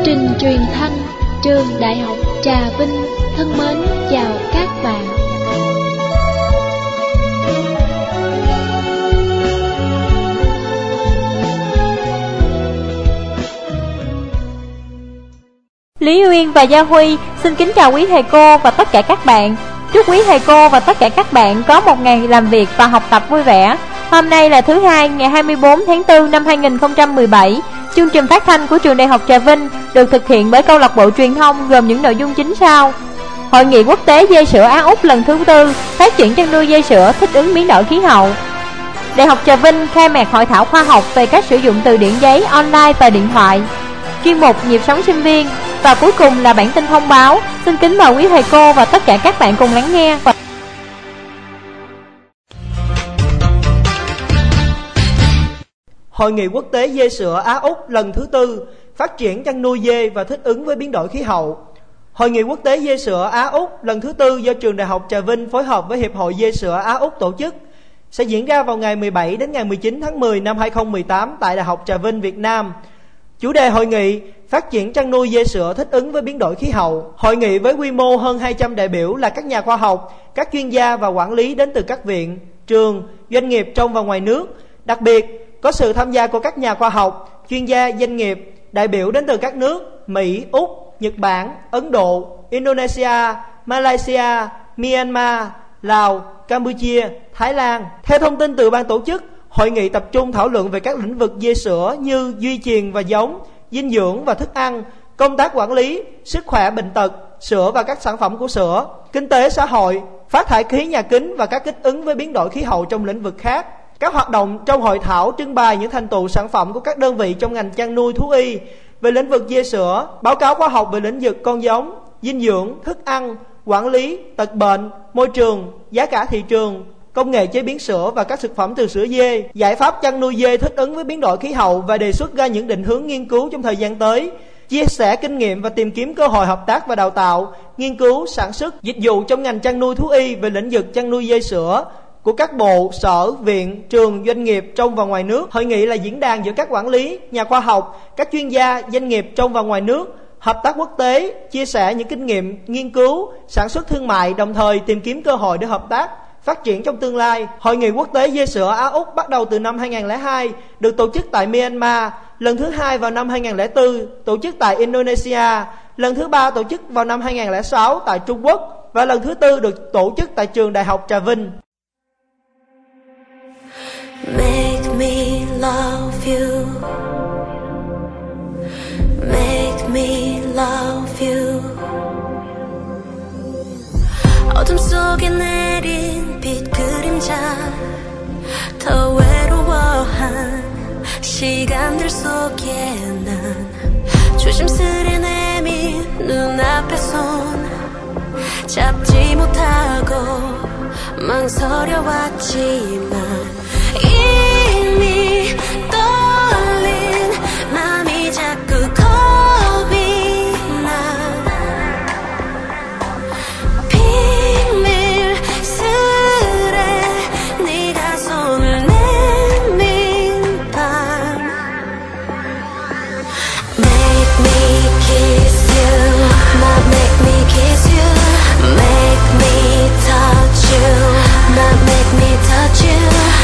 trình truyền thanh Trường Đại học Trà Vinh thân mến chào các bạn. Lý Uyên và Gia Huy xin kính chào quý thầy cô và tất cả các bạn. Chúc quý thầy cô và tất cả các bạn có một ngày làm việc và học tập vui vẻ. Hôm nay là thứ Hai, ngày 24 tháng 4 năm 2017. Chương trình phát thanh của Trường Đại học Trà Vinh được thực hiện bởi câu lạc bộ truyền thông gồm những nội dung chính sau: Hội nghị quốc tế dê sữa Á Úc lần thứ 4, phát triển chăn nuôi dê sữa thích ứng biến đổi khí hậu. Đại học Trà Vinh khai mạc hội thảo khoa học về cách sử dụng từ điển giấy online và điện thoại. Chuyên mục Nhịp sống sinh viên. Và cuối cùng là bản tin thông báo. Xin kính mời quý thầy cô và tất cả các bạn cùng lắng nghe. Hội nghị quốc tế dê sữa Á Úc lần thứ 4, phát triển chăn nuôi dê và thích ứng với biến đổi khí hậu. Hội nghị quốc tế dê sữa Á Úc lần thứ 4 do Trường Đại học Trà Vinh phối hợp với Hiệp hội Dê sữa Á Úc tổ chức sẽ diễn ra vào ngày 17 đến ngày 19 tháng 10 năm 2018 tại Đại học Trà Vinh, Việt Nam. Chủ đề hội nghị: phát triển chăn nuôi dê sữa thích ứng với biến đổi khí hậu. Hội nghị với quy mô hơn 200 đại biểu là các nhà khoa học, các chuyên gia và quản lý đến từ các viện, trường, doanh nghiệp trong và ngoài nước. Đặc biệt, có sự tham gia của các nhà khoa học, chuyên gia, doanh nghiệp, đại biểu đến từ các nước Mỹ, Úc, Nhật Bản, Ấn Độ, Indonesia, Malaysia, Myanmar, Lào, Campuchia, Thái Lan. Theo thông tin từ ban tổ chức, hội nghị tập trung thảo luận về các lĩnh vực dê sữa như duy truyền và giống, dinh dưỡng và thức ăn, công tác quản lý, sức khỏe bệnh tật, sữa và các sản phẩm của sữa, kinh tế xã hội, phát thải khí nhà kính và các thích ứng với biến đổi khí hậu trong lĩnh vực khác. Các hoạt động trong hội thảo trưng bày những thành tựu sản phẩm của các đơn vị trong ngành chăn nuôi thú y về lĩnh vực dê sữa, báo cáo khoa học về lĩnh vực con giống, dinh dưỡng, thức ăn, quản lý, tật bệnh, môi trường, giá cả thị trường, công nghệ chế biến sữa và các thực phẩm từ sữa dê, giải pháp chăn nuôi dê thích ứng với biến đổi khí hậu và đề xuất ra những định hướng nghiên cứu trong thời gian tới, chia sẻ kinh nghiệm và tìm kiếm cơ hội hợp tác và đào tạo, nghiên cứu, sản xuất, dịch vụ trong ngành chăn nuôi thú y về lĩnh vực chăn nuôi dê sữa của các bộ, sở, viện, trường, doanh nghiệp trong và ngoài nước. Hội nghị là diễn đàn giữa các quản lý, nhà khoa học, các chuyên gia, doanh nghiệp trong và ngoài nước, hợp tác quốc tế, chia sẻ những kinh nghiệm nghiên cứu, sản xuất thương mại, đồng thời tìm kiếm cơ hội để hợp tác, phát triển trong tương lai. Hội nghị quốc tế dê sữa Á Úc bắt đầu từ năm 2002, được tổ chức tại Myanmar, lần thứ 2 vào năm 2004, tổ chức tại Indonesia, lần thứ 3 tổ chức vào năm 2006 tại Trung Quốc và lần thứ 4 được tổ chức tại Trường Đại học Trà Vinh. Make me love you. Make me love you. 어둠 속에 내린 빛 그림자 더 외로워한 시간들 속에 난 조심스레 내민 눈앞에 손 잡지 못하고 망설여왔지만 이미 떨린 맘이 자꾸 겁이 나 비밀스레 네가 손을 내민 밤 Make me kiss you, not make me kiss you. Make me touch you, not make me touch you.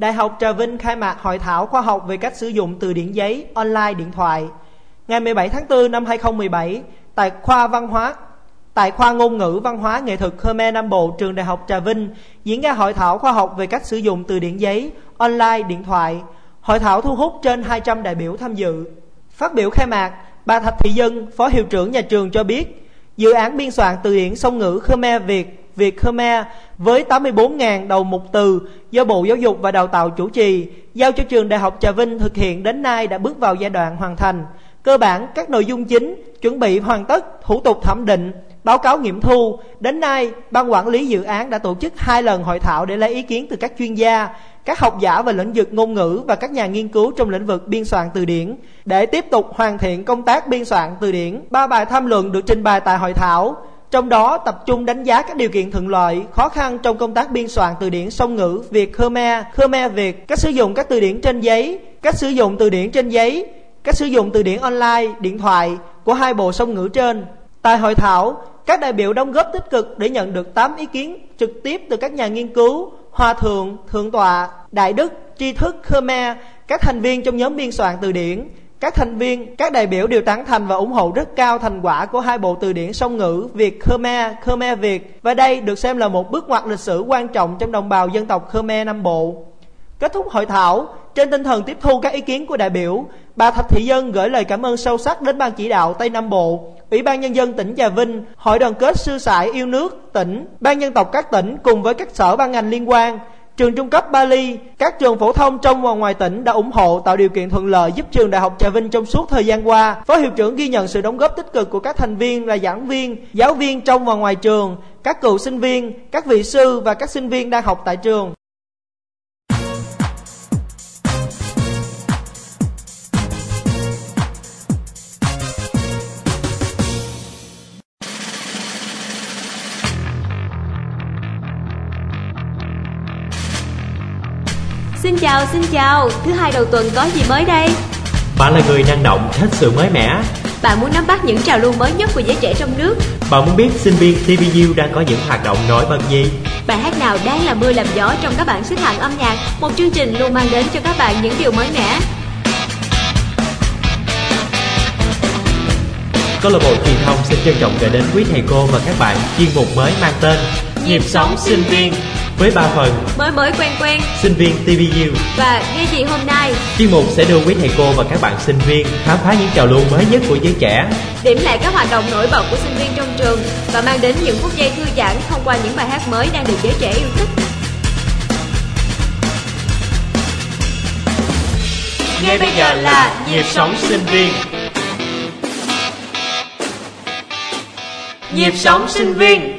Đại học Trà Vinh khai mạc hội thảo khoa học về cách sử dụng từ điển giấy, online, điện thoại. Ngày 17 tháng 4 năm 2017, tại khoa ngôn ngữ văn hóa nghệ thuật Khmer Nam Bộ, trường Đại học Trà Vinh diễn ra hội thảo khoa học về cách sử dụng từ điển giấy, online, điện thoại. Hội thảo thu hút trên 200 đại biểu tham dự. Phát biểu khai mạc, bà Thạch Thị Dân, Phó Hiệu trưởng nhà trường cho biết, dự án biên soạn từ điển song ngữ Khmer Việt Khmer với 84.000 đầu mục từ do Bộ Giáo dục và Đào tạo chủ trì, giao cho trường Đại học Trà Vinh thực hiện đến nay đã bước vào giai đoạn hoàn thành. Cơ bản các nội dung chính chuẩn bị hoàn tất, thủ tục thẩm định, báo cáo nghiệm thu. Đến nay, Ban quản lý dự án đã tổ chức 2 lần hội thảo để lấy ý kiến từ các chuyên gia, các học giả về lĩnh vực ngôn ngữ và các nhà nghiên cứu trong lĩnh vực biên soạn từ điển để tiếp tục hoàn thiện công tác biên soạn từ điển. 3 bài tham luận được trình bày tại hội thảo, trong đó tập trung đánh giá các điều kiện thuận lợi, khó khăn trong công tác biên soạn từ điển song ngữ Việt Khmer, Khmer Việt, cách sử dụng các từ điển trên giấy, cách sử dụng từ điển trên giấy, cách sử dụng từ điển online, điện thoại của 2 bộ song ngữ trên. Tại hội thảo, các đại biểu đóng góp tích cực để nhận được 8 ý kiến trực tiếp từ các nhà nghiên cứu, hòa thượng, thượng tọa, đại đức, tri thức Khmer, các thành viên trong nhóm biên soạn từ điển. Các đại biểu đều tán thành và ủng hộ rất cao thành quả của 2 bộ từ điển song ngữ Việt Khmer, Khmer Việt, và đây được xem là một bước ngoặt lịch sử quan trọng trong đồng bào dân tộc Khmer Nam Bộ. Kết thúc hội thảo, trên tinh thần tiếp thu các ý kiến của đại biểu, bà Thạch Thị Dân gửi lời cảm ơn sâu sắc đến Ban chỉ đạo Tây Nam Bộ, Ủy ban Nhân dân tỉnh Trà Vinh, Hội đoàn kết sư sãi yêu nước tỉnh, Ban dân tộc các tỉnh cùng với các sở ban ngành liên quan, trường trung cấp Bali, các trường phổ thông trong và ngoài tỉnh đã ủng hộ tạo điều kiện thuận lợi giúp trường Đại học Trà Vinh trong suốt thời gian qua. Phó hiệu trưởng ghi nhận sự đóng góp tích cực của các thành viên là giảng viên, giáo viên trong và ngoài trường, các cựu sinh viên, các vị sư và các sinh viên đang học tại trường. Xin chào, thứ hai đầu tuần có gì mới đây? Bạn là người năng động, thích sự mới mẻ. Bạn muốn nắm bắt những trào lưu mới nhất của giới trẻ trong nước. Bạn muốn biết sinh viên TVU đang có những hoạt động nổi bật gì? Bài hát nào đang làm mưa làm gió trong các bảng xếp hạng âm nhạc? Một chương trình luôn mang đến cho các bạn những điều mới mẻ. Câu lạc bộ truyền thông xin trân trọng gửi đến quý thầy cô và các bạn chuyên mục mới mang tên Nhịp sống sinh viên, với 3 phần: mới quen, sinh viên TVU và nghe gì hôm nay. Chuyên mục sẽ đưa quý thầy cô và các bạn sinh viên khám phá những trào lưu mới nhất của giới trẻ, điểm lại các hoạt động nổi bật của sinh viên trong trường và mang đến những phút giây thư giãn thông qua những bài hát mới đang được giới trẻ yêu thích. Ngay bây giờ là Nhịp sống sinh viên. Nhịp sống sinh viên.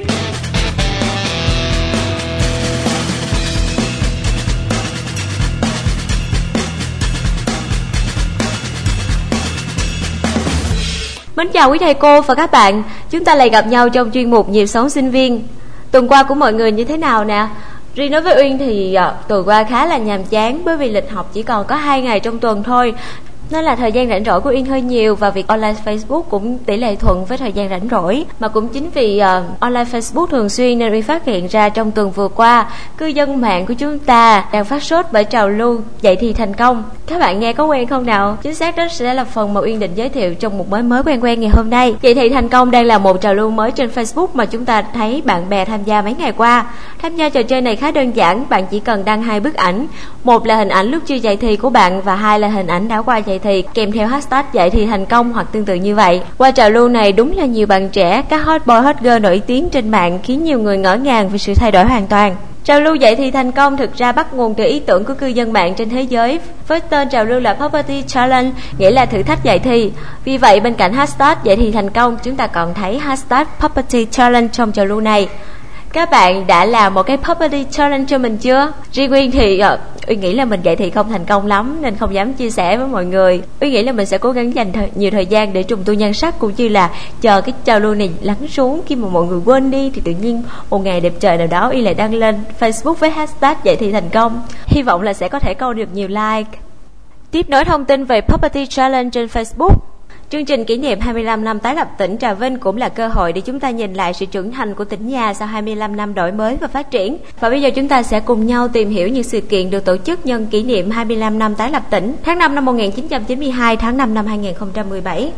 Mến chào quý thầy cô và các bạn. Chúng ta lại gặp nhau trong chuyên mục Nhịp sống sinh viên. Tuần qua của mọi người như thế nào nè? Riêng đối với Uyên thì tuần qua khá là nhàm chán, bởi vì lịch học chỉ còn có 2 ngày trong tuần thôi, nên là thời gian rảnh rỗi của Uyên hơi nhiều, và việc online Facebook cũng tỷ lệ thuận với thời gian rảnh rỗi. Mà cũng chính vì online Facebook thường xuyên nên Uyên phát hiện ra trong tuần vừa qua, cư dân mạng của chúng ta đang phát sốt bởi trào lưu dậy thì thành công. Các bạn nghe có quen không nào? Chính xác đó sẽ là phần mà Uyên định giới thiệu trong một mới quen ngày hôm nay. Dậy thì thành công đang là một trào lưu mới trên Facebook mà chúng ta thấy bạn bè tham gia mấy ngày qua. Tham gia trò chơi này khá đơn giản, bạn chỉ cần đăng 2 bức ảnh, một là hình ảnh lúc chưa dậy thì của bạn và 2 là hình ảnh đã qua dậy thì kèm theo hashtag dậy thì thành công hoặc tương tự như vậy. Qua trào lưu này đúng là nhiều bạn trẻ, các hot boy hot girl nổi tiếng trên mạng khiến nhiều người ngỡ ngàng về sự thay đổi hoàn toàn. Trào lưu dậy thì thành công thực ra bắt nguồn từ ý tưởng của cư dân mạng trên thế giới với tên trào lưu là Puberty Challenge, nghĩa là thử thách dậy thì. Vì vậy bên cạnh hashtag dậy thì thành công, chúng ta còn thấy hashtag Puberty Challenge trong trào lưu này. Các bạn đã làm một cái Puberty Challenge cho mình chưa? Riêng Uyên thì Uyên nghĩ là mình dậy thì không thành công lắm nên không dám chia sẻ với mọi người. Uyên nghĩ là mình sẽ cố gắng dành nhiều thời gian để trùng tu nhan sắc, cũng như là chờ cái trào lưu này lắng xuống. Khi mà mọi người quên đi thì tự nhiên một ngày đẹp trời nào đó Uyên lại đăng lên Facebook với hashtag dậy thì thành công. Hy vọng là sẽ có thể câu được nhiều like. Tiếp nối thông tin về Puberty Challenge trên Facebook. Chương trình kỷ niệm 25 năm tái lập tỉnh Trà Vinh cũng là cơ hội để chúng ta nhìn lại sự trưởng thành của tỉnh nhà sau 25 năm đổi mới và phát triển. Và bây giờ chúng ta sẽ cùng nhau tìm hiểu những sự kiện được tổ chức nhân kỷ niệm 25 năm tái lập tỉnh tháng 5 năm 1992, tháng 5 năm 2017.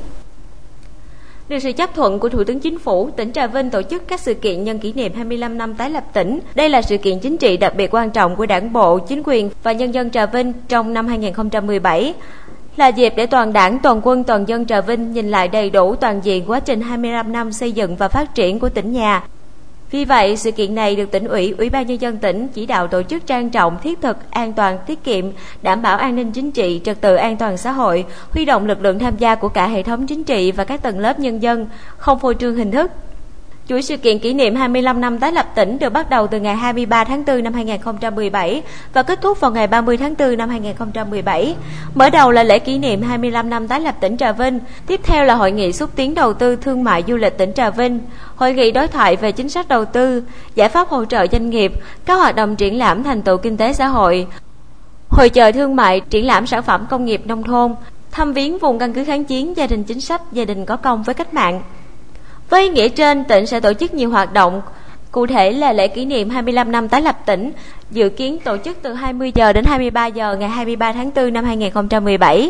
Được sự chấp thuận của Thủ tướng Chính phủ, tỉnh Trà Vinh tổ chức các sự kiện nhân kỷ niệm 25 năm tái lập tỉnh. Đây là sự kiện chính trị đặc biệt quan trọng của Đảng bộ, chính quyền và nhân dân Trà Vinh trong năm 2017. Là dịp để toàn đảng, toàn quân, toàn dân Trà Vinh nhìn lại đầy đủ toàn diện quá trình 25 năm xây dựng và phát triển của tỉnh nhà. Vì vậy, sự kiện này được tỉnh ủy, Ủy ban nhân dân tỉnh chỉ đạo tổ chức trang trọng, thiết thực, an toàn, tiết kiệm, đảm bảo an ninh chính trị, trật tự an toàn xã hội, huy động lực lượng tham gia của cả hệ thống chính trị và các tầng lớp nhân dân, không phô trương hình thức. Chuỗi sự kiện kỷ niệm 25 năm tái lập tỉnh được bắt đầu từ ngày 23 tháng 4 năm 2017 và kết thúc vào ngày 30 tháng 4 năm 2017. Mở đầu là lễ kỷ niệm 25 năm tái lập tỉnh Trà Vinh, tiếp theo là hội nghị xúc tiến đầu tư thương mại du lịch tỉnh Trà Vinh, hội nghị đối thoại về chính sách đầu tư, giải pháp hỗ trợ doanh nghiệp, các hoạt động triển lãm thành tựu kinh tế xã hội, hội chợ thương mại, triển lãm sản phẩm công nghiệp nông thôn, thăm viếng vùng căn cứ kháng chiến, gia đình chính sách, gia đình có công với cách mạng. Với ý nghĩa trên, tỉnh sẽ tổ chức nhiều hoạt động, cụ thể là lễ kỷ niệm 25 năm tái lập tỉnh, dự kiến tổ chức từ 20 giờ đến 23 giờ ngày 23 tháng 4 năm 2017.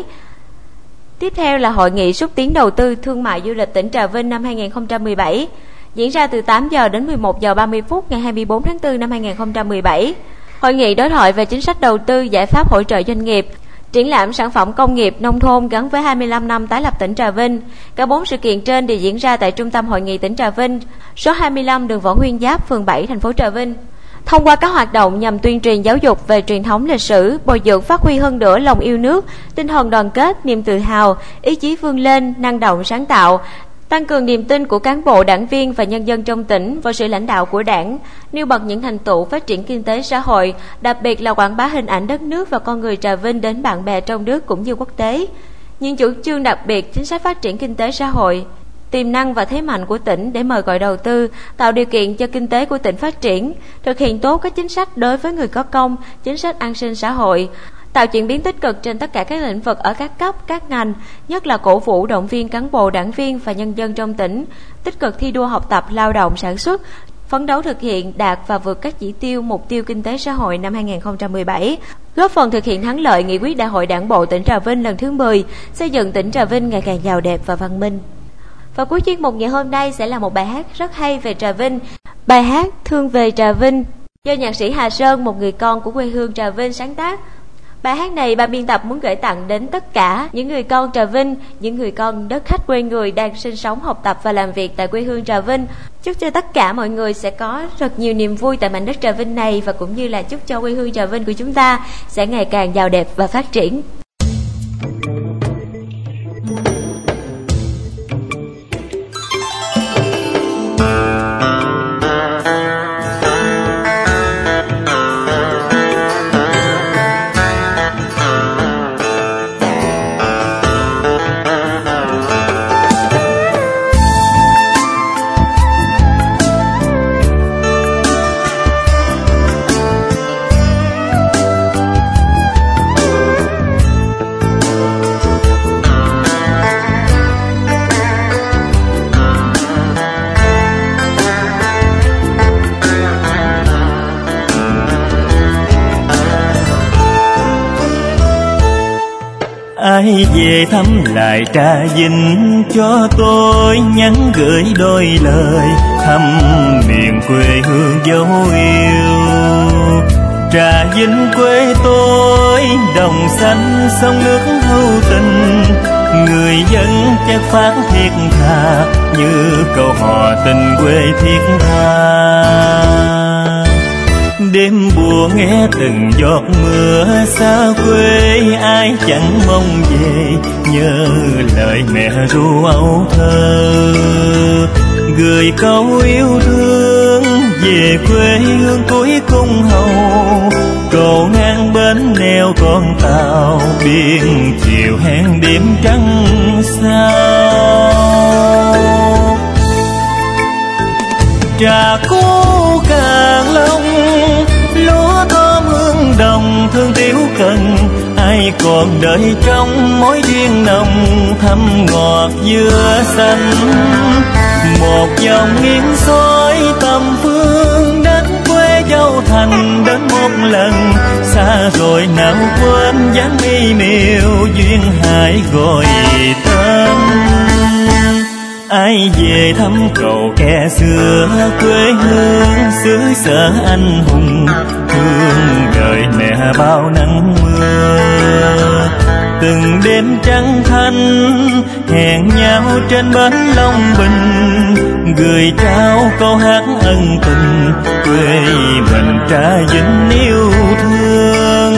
Tiếp theo là hội nghị xúc tiến đầu tư thương mại du lịch tỉnh Trà Vinh năm 2017, diễn ra từ 8 giờ đến 11 giờ 30 phút ngày 24 tháng 4 năm 2017. Hội nghị đối thoại về chính sách đầu tư, giải pháp hỗ trợ doanh nghiệp, triển lãm sản phẩm công nghiệp nông thôn gắn với 25 năm tái lập tỉnh Trà Vinh. Cả 4 sự kiện trên đều diễn ra tại Trung tâm Hội nghị tỉnh Trà Vinh, số 25 đường Võ Nguyên Giáp, phường 7, thành phố Trà Vinh. Thông qua các hoạt động nhằm tuyên truyền giáo dục về truyền thống lịch sử, bồi dưỡng phát huy hơn nữa lòng yêu nước, tinh thần đoàn kết, niềm tự hào, ý chí vươn lên, năng động sáng tạo, tăng cường niềm tin của cán bộ, đảng viên và nhân dân trong tỉnh vào sự lãnh đạo của Đảng, nêu bật những thành tựu phát triển kinh tế xã hội, đặc biệt là quảng bá hình ảnh đất nước và con người Trà Vinh đến bạn bè trong nước cũng như quốc tế. Những chủ trương đặc biệt, chính sách phát triển kinh tế xã hội, tiềm năng và thế mạnh của tỉnh để mời gọi đầu tư, tạo điều kiện cho kinh tế của tỉnh phát triển, thực hiện tốt các chính sách đối với người có công, chính sách an sinh xã hội, tạo chuyển biến tích cực trên tất cả các lĩnh vực ở các cấp, các ngành, nhất là cổ vũ động viên cán bộ, đảng viên và nhân dân trong tỉnh, tích cực thi đua học tập, lao động, sản xuất, phấn đấu thực hiện đạt và vượt các chỉ tiêu, mục tiêu kinh tế xã hội năm 2017, góp phần thực hiện thắng lợi nghị quyết Đại hội Đảng bộ tỉnh Trà Vinh lần thứ 10, xây dựng tỉnh Trà Vinh ngày càng giàu đẹp và văn minh. Và cuối chuyên mục ngày hôm nay sẽ là một bài hát rất hay về Trà Vinh, bài hát Thương về Trà Vinh do nhạc sĩ Hà Sơn, một người con của quê hương Trà Vinh sáng tác. Bài hát này ban biên tập muốn gửi tặng đến tất cả những người con Trà Vinh, những người con đất khách quê người đang sinh sống, học tập và làm việc tại quê hương Trà Vinh. Chúc cho tất cả mọi người sẽ có rất nhiều niềm vui tại mảnh đất Trà Vinh này, và cũng như là chúc cho quê hương Trà Vinh của chúng ta sẽ ngày càng giàu đẹp và phát triển. Ai về thăm lại Trà Vinh cho tôi nhắn gửi đôi lời thăm miền quê hương dấu yêu. Trà Vinh quê tôi đồng xanh sông nước hữu tình, người dân chất phát thiết tha như câu hò tình quê thiết tha. Đêm buồn nghe từng giọt mưa xa quê, ai chẳng mong về nhớ lời mẹ ru âu thơ, gửi câu yêu thương về quê hương cuối cung hầu. Cầu ngang bến neo con tàu, biển chiều hẹn đêm trăng sao. Trà cố Càng Long lúa thơm hương đồng, thương tiểu cần ai ai còn đợi trong mối duyên nồng thắm ngọt dưa xanh. Một dòng nghiêng soi tầm phương đất quê dâu thành đến một lần, xa rồi nào quên dáng mi miều duyên hải gọi tên. Ai về thăm cầu kẻ xưa quê hương xứ sở anh hùng, thương đời mẹ bao nắng mưa. Từng đêm trăng thanh hẹn nhau trên bến Long Bình, gửi trao câu hát ân tình quê mình trả vinh yêu thương.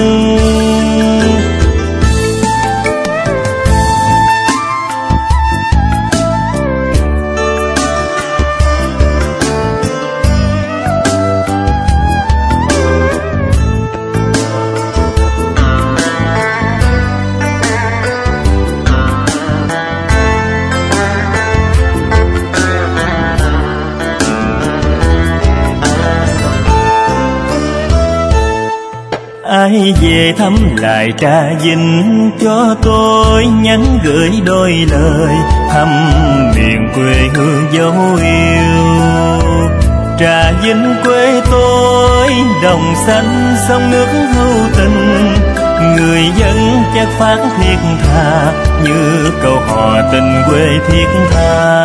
Ai về thăm lại Trà Vinh cho tôi nhắn gửi đôi lời thăm miền quê hương dấu yêu. Trà Vinh quê tôi đồng xanh sông nước hữu tình, người dân chất phát thiết tha như câu hò tình quê thiết tha.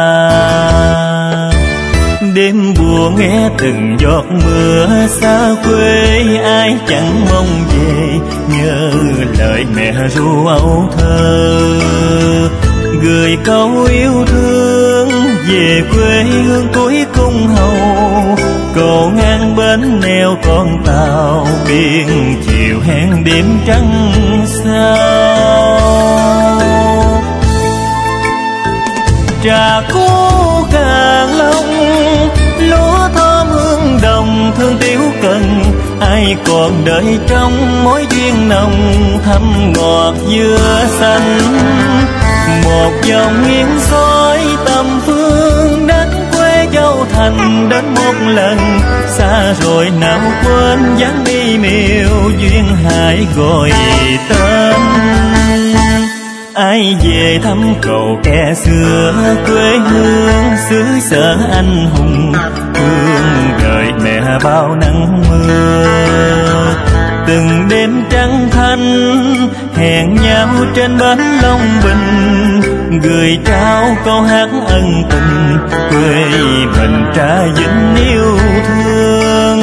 Đêm buồn nghe từng giọt mưa xa quê, ai chẳng mong về nhớ lời mẹ ru âu thơ. Gửi câu yêu thương về quê hương cuối cung hầu, cầu ngang bến neo con tàu biển chiều hẹn đêm trăng sao. Trà cố càng long lúa thơm hương đồng thương tiểu cần, ai còn đợi trong mối duyên nồng thắm ngọt dưa xanh. Một dòng nghiêng soi tầm phương đất quê dâu thành đến một lần, xa rồi nào quên dáng đi miều duyên hải gọi tên. Ai về thăm cầu kẻ xưa quê hương xứ sở anh hùng, thương đời mẹ bao nắng mưa. Từng đêm trăng thanh hẹn nhau trên bến Long Bình, gửi trao câu hát ân tình quê mình trả vinh yêu thương.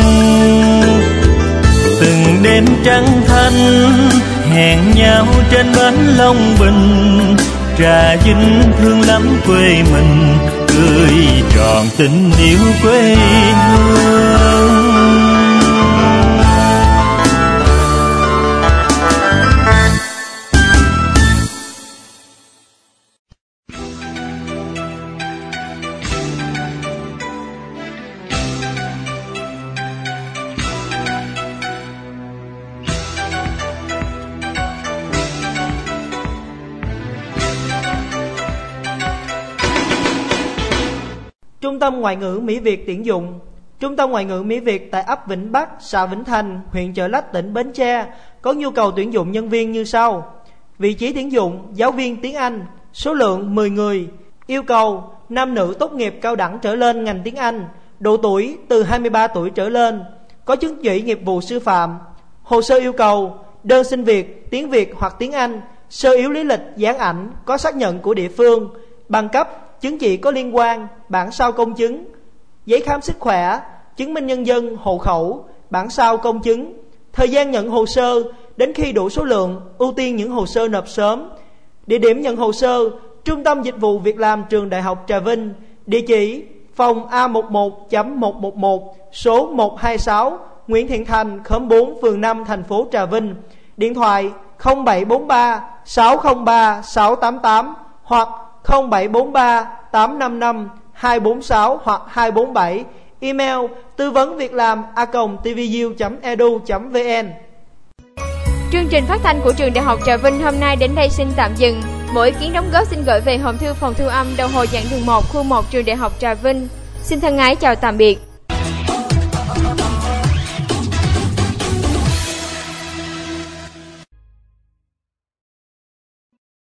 Từng đêm trăng thanh hẹn nhau trên bến Long Bình, Trà Vinh thương lắm quê mình cười tròn tình yêu quê hương. Trung tâm Ngoại ngữ Mỹ Việt tuyển dụng. Trung tâm Ngoại ngữ Mỹ Việt tại ấp Vĩnh Bắc, xã Vĩnh Thành, huyện Chợ Lách, tỉnh Bến Tre có nhu cầu tuyển dụng nhân viên như sau. Vị trí tuyển dụng giáo viên tiếng Anh, số lượng 10 người. Yêu cầu nam nữ tốt nghiệp cao đẳng trở lên ngành tiếng Anh, độ tuổi từ 23 tuổi trở lên, có chứng chỉ nghiệp vụ sư phạm. Hồ sơ yêu cầu đơn xin việc, tiếng Việt hoặc tiếng Anh, sơ yếu lý lịch, dán ảnh, có xác nhận của địa phương, bằng cấp, chứng chỉ có liên quan, bản sao công chứng, giấy khám sức khỏe, chứng minh nhân dân, hộ khẩu, bản sao công chứng. Thời gian nhận hồ sơ đến khi đủ số lượng, ưu tiên những hồ sơ nộp sớm. Địa điểm nhận hồ sơ: Trung tâm Dịch vụ Việc làm Trường Đại học Trà Vinh, địa chỉ phòng A11.111, số 126 Nguyễn Thiện Thành, khóm 4, phường 5, thành phố Trà Vinh. Điện thoại 0743 603 688 hoặc 0743 855 246 hoặc 247. Email tư vấn việc làm a@tvu.edu.vn. Chương trình phát thanh của Trường Đại học Trà Vinh hôm nay đến đây xin tạm dừng. Mỗi ý kiến đóng góp xin gửi về hòm thư phòng thu âm đầu hồi giảng đường 1, khu 1 Trường Đại học Trà Vinh. Xin thân ái chào tạm biệt.